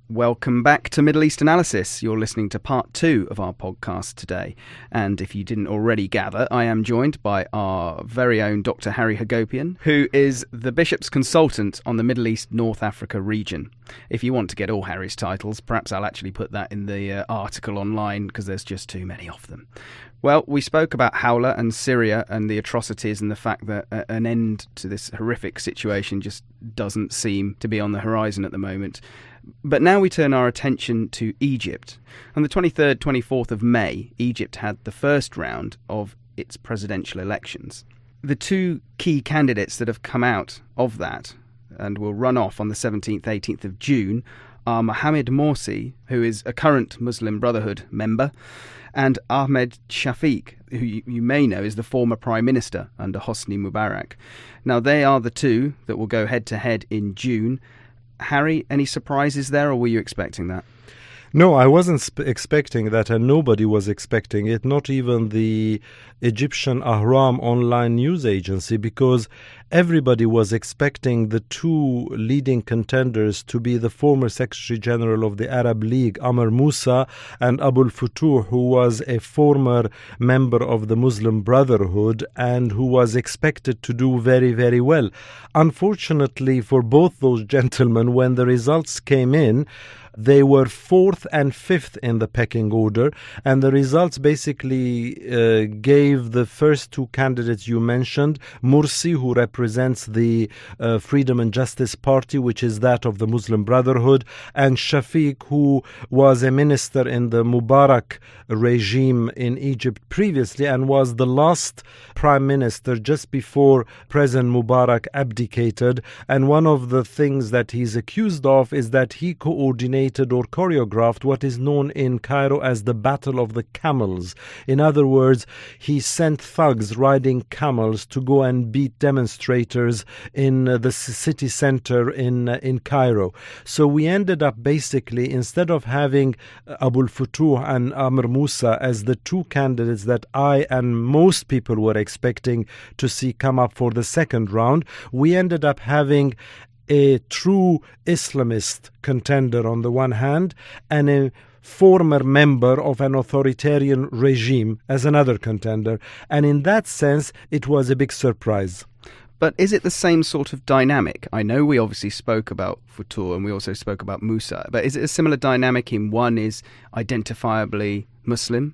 Welcome back to Middle East Analysis. You're listening to part 2 of our podcast today. And if you didn't already gather, I am joined by our very own Dr. Harry Hagopian, who is the Bishop's consultant on the Middle East North Africa region. If you want to get all Harry's titles, perhaps I'll actually put that in the article online because there's just too many of them. Well, we spoke about Hawla and Syria and the atrocities and the fact that an end to this horrific situation just doesn't seem to be on the horizon at the moment. But now we turn our attention to Egypt. On the 23rd, 24th of May, Egypt had the first round of its presidential elections. The two key candidates that have come out of that and will run off on the 17th, 18th of June are Mohamed Morsi, who is a current Muslim Brotherhood member, and Ahmed Shafiq, who you may know is the former Prime Minister under Hosni Mubarak. Now, they are the two that will go head-to-head in June. Harry, any surprises there, or were you expecting that? No, I wasn't expecting that, and nobody was expecting it, not even the Egyptian Ahram online news agency, because everybody was expecting the two leading contenders to be the former Secretary General of the Arab League, Amr Moussa, and Abul Futuh, who was a former member of the Muslim Brotherhood and who was expected to do very, very well. Unfortunately for both those gentlemen, when the results came in, they were 4th and 5th in the pecking order, and the results basically gave the first two candidates you mentioned, Morsi, who represents the Freedom and Justice Party, which is that of the Muslim Brotherhood, and Shafiq, who was a minister in the Mubarak regime in Egypt previously and was the last prime minister just before President Mubarak abdicated. And one of the things that he's accused of is that he coordinated or choreographed what is known in Cairo as the Battle of the Camels. In other words, he sent thugs riding camels to go and beat demonstrators in the city center in Cairo. So we ended up basically, instead of having Abul Futuh and Amr Moussa as the two candidates that I and most people were expecting to see come up for the second round, we ended up having a true Islamist contender on the one hand and a former member of an authoritarian regime as another contender. And in that sense, it was a big surprise. But is it the same sort of dynamic? I know we obviously spoke about Futuh and we also spoke about Moussa, but is it a similar dynamic in one is identifiably Muslim?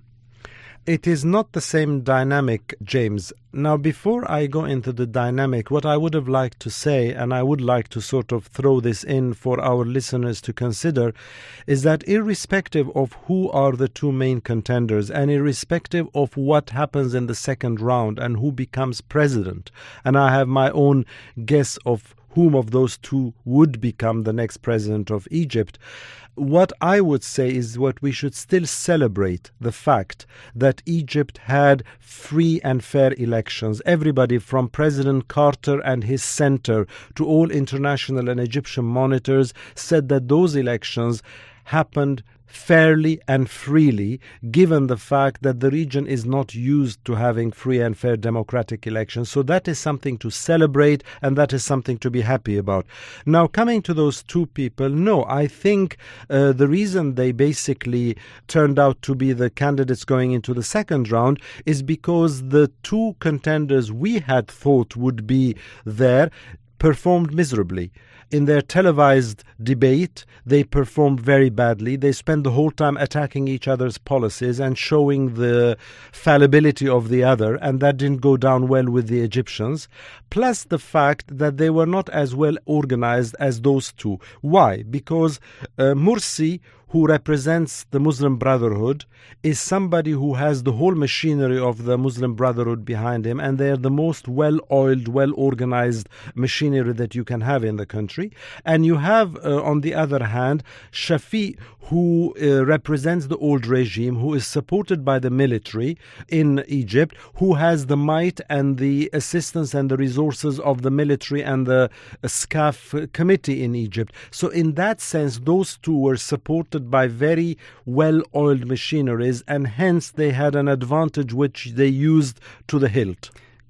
It is not the same dynamic, James. Now, before I go into the dynamic, what I would have liked to say, and I would like to sort of throw this in for our listeners to consider, is that irrespective of who are the two main contenders and irrespective of what happens in the second round and who becomes president, and I have my own guess of whom of those two would become the next president of Egypt, what I would say is what we should still celebrate the fact that Egypt had free and fair elections. Everybody from President Carter and his center to all international and Egyptian monitors said that those elections happened fairly and freely, given the fact that the region is not used to having free and fair democratic elections. So that is something to celebrate, and that is something to be happy about. Now, coming to those two people, no, I think the reason they basically turned out to be the candidates going into the second round is because the two contenders we had thought would be there performed miserably. In their televised debate, they performed very badly. They spent the whole time attacking each other's policies and showing the fallibility of the other, and that didn't go down well with the Egyptians. Plus the fact that they were not as well organized as those two. Why? Because Morsi, who represents the Muslim Brotherhood, is somebody who has the whole machinery of the Muslim Brotherhood behind him, and they're the most well-oiled, well-organized machinery that you can have in the country. And you have, on the other hand, Shafiq, who represents the old regime, who is supported by the military in Egypt, who has the might and the assistance and the resources of the military and the SCAF committee in Egypt. So in that sense, those two were supported by very well-oiled machineries, and hence they had an advantage which they used to the hilt.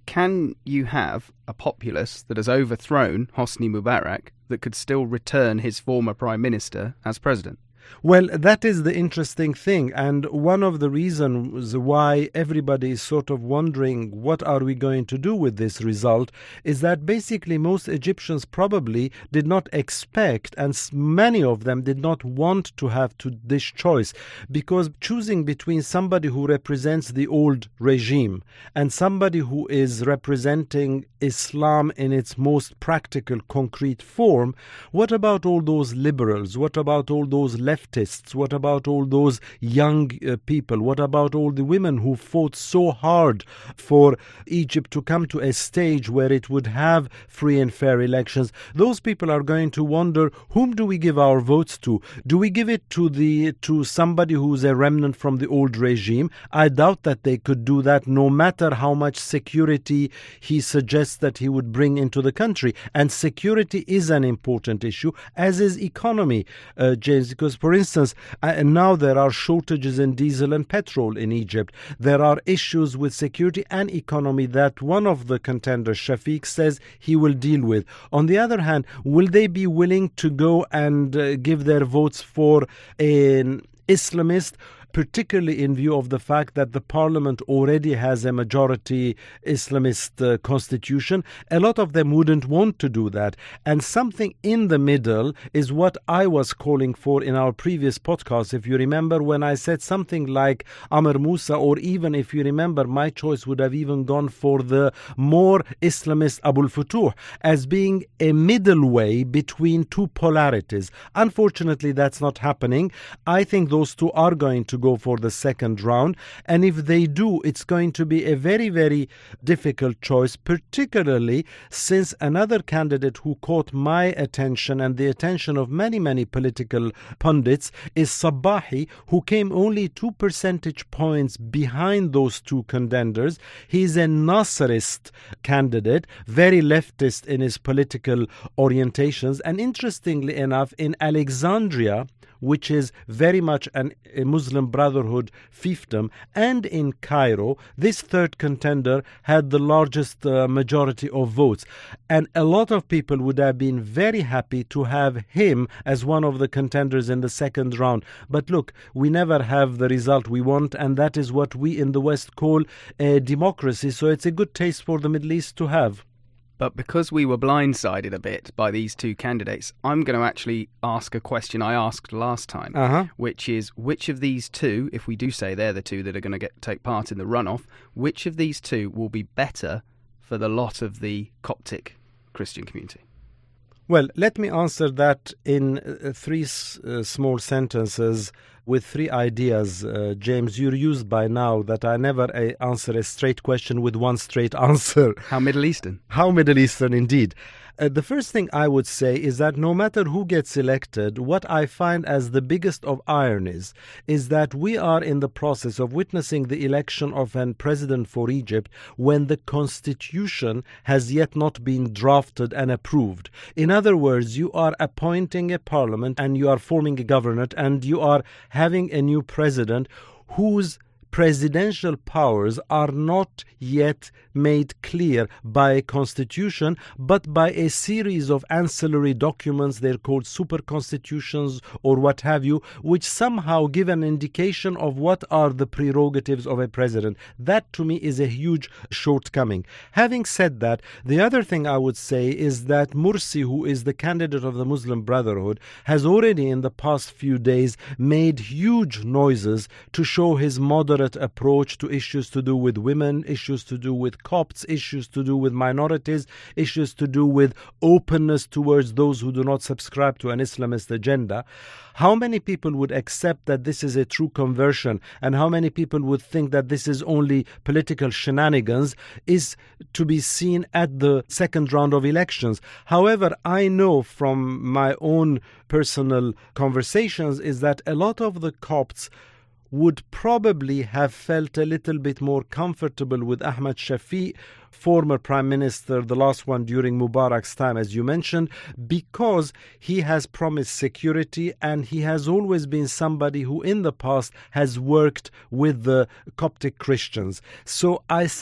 can you have a populace that has overthrown Hosni Mubarak that could still return his former prime minister as president? Well, that is the interesting thing, and one of the reasons why everybody is sort of wondering what are we going to do with this result is that basically most Egyptians probably did not expect, and many of them did not want to have this choice, because choosing between somebody who represents the old regime and somebody who is representing Islam in its most practical, concrete form, what about all those liberals? What about all those leftists? What about all those young people? What about all the women who fought so hard for Egypt to come to a stage where it would have free and fair elections? Those people are going to wonder, whom do we give our votes to? Do we give it to somebody who's a remnant from the old regime? I doubt that they could do that, no matter how much security he suggests that he would bring into the country. And security is an important issue, as is economy, James, because, for instance, now there are shortages in diesel and petrol in Egypt. There are issues with security and economy that one of the contenders, Shafiq, says he will deal with. On the other hand, will they be willing to go and give their votes for an Islamist, particularly in view of the fact that the parliament already has a majority Islamist constitution? A lot of them wouldn't want to do that. And something in the middle is what I was calling for in our previous podcast. If you remember, when I said something like Amr Musa, or even if you remember, my choice would have even gone for the more Islamist Abul Futuh as being a middle way between two polarities. Unfortunately, that's not happening. I think those two are going to go for the second round, and if they do, it's going to be a very, very difficult choice, particularly since another candidate who caught my attention and the attention of many, many political pundits is Sabahi, who came only 2 percentage points behind those two contenders. He's a Nasserist candidate, very leftist in his political orientations, and interestingly enough, in Alexandria, which is very much a Muslim Brotherhood fiefdom, and in Cairo, this third contender had the largest majority of votes. And a lot of people would have been very happy to have him as one of the contenders in the second round. But look, we never have the result we want, and that is what we in the West call a democracy. So it's a good taste for the Middle East to have. But because we were blindsided a bit by these two candidates, I'm going to actually ask a question I asked last time, which is, which of these two, if we do say they're the two that are going to take part in the runoff, which of these two will be better for the lot of the Coptic Christian community? Well, let me answer that in three small sentences with three ideas. James, you're used by now that I never answer a straight question with one straight answer. How Middle Eastern. How Middle Eastern indeed. The first thing I would say is that no matter who gets elected, what I find as the biggest of ironies is that we are in the process of witnessing the election of a president for Egypt when the constitution has yet not been drafted and approved. In other words, you are appointing a parliament and you are forming a government and you are having a new president whose presidential powers are not yet made clear by a constitution, but by a series of ancillary documents. They're called super constitutions or what have you, which somehow give an indication of what are the prerogatives of a president. That to me is a huge shortcoming. Having said that, the other thing I would say is that Morsi, who is the candidate of the Muslim Brotherhood, has already in the past few days made huge noises to show his moderate approach to issues to do with women, issues to do with Copts, issues to do with minorities, issues to do with openness towards those who do not subscribe to an Islamist agenda. How many people would accept that this is a true conversion, and how many people would think that this is only political shenanigans is to be seen at the second round of elections. However, I know from my own personal conversations is that a lot of the Copts would probably have felt a little bit more comfortable with Ahmed Shafiq, former prime minister, the last one during Mubarak's time, as you mentioned, because he has promised security and he has always been somebody who in the past has worked with the Coptic Christians. So I suspect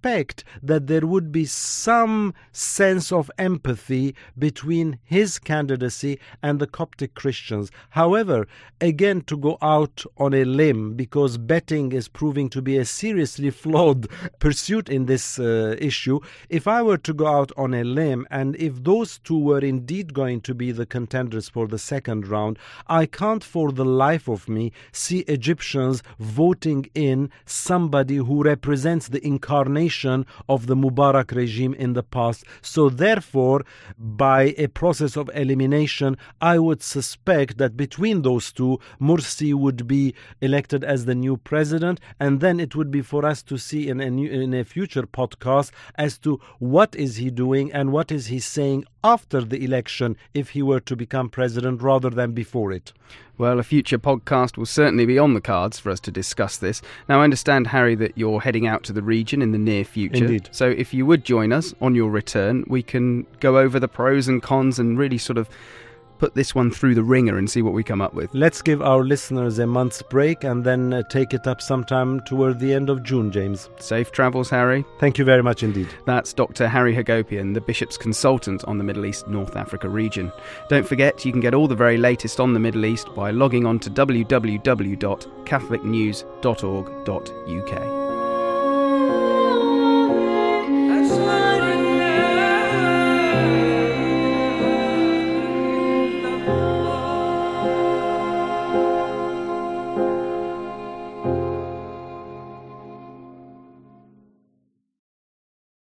suspect that there would be some sense of empathy between his candidacy and the Coptic Christians. However, again, to go out on a limb, because betting is proving to be a seriously flawed pursuit in this issue, if I were to go out on a limb, and if those two were indeed going to be the contenders for the second round, I can't for the life of me see Egyptians voting in somebody who represents the incarnation of the Mubarak regime in the past. So therefore, by a process of elimination, I would suspect that between those two, Morsi would be elected as the new president, and then it would be for us to see in a future podcast as to what is he doing and what is he saying after the election if he were to become president rather than before it. Well, a future podcast will certainly be on the cards for us to discuss this. Now, I understand, Harry, that you're heading out to the region in the near future. Indeed. So if you would join us on your return, we can go over the pros and cons and really sort of put this one through the ringer and see what we come up with. Let's give our listeners a month's break and then take it up sometime toward the end of June, James. Safe travels, Harry. Thank you very much indeed. That's Dr. Harry Hagopian, the Bishop's consultant on the Middle East North Africa region. Don't forget, you can get all the very latest on the Middle East by logging on to www.catholicnews.org.uk.